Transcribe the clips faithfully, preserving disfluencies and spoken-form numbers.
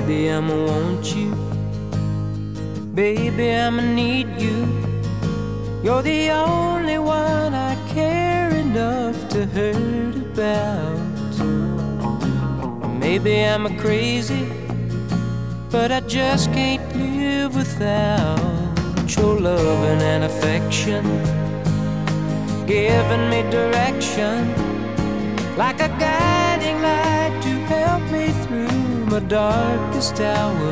Baby, I'ma want you. Baby, I'ma need you. You're the only one I care enough to hurt about. Maybe I'm a crazy, but I just can't live without your loving and affection, giving me direction, like a guiding light to help me through my darkest hour.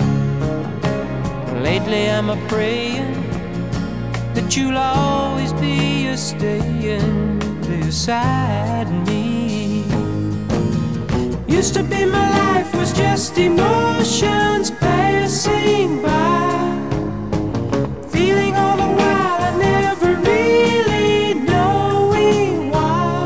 Lately I'm a praying that you'll always be a staying beside me. Used to be my life was just emotions passing by, feeling all the while I never really knowing why.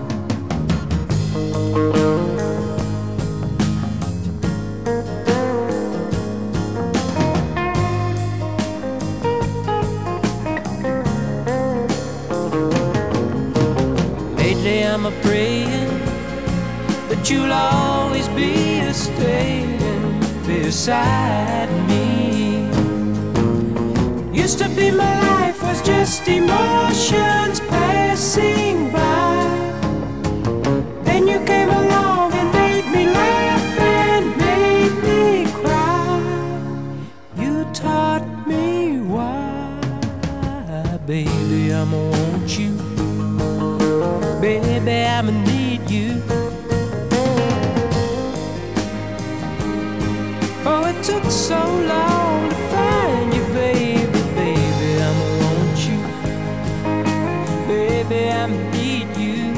Lately I'm a praying that you'll always be a staying beside me. Used to be my life was just emotions passing by. Then you came along and made me laugh and made me cry. You taught me why. Baby, I'ma want you. Baby, I'ma need you. Oh, it took so long to find you, baby, baby, I'ma want you. Baby, I need you.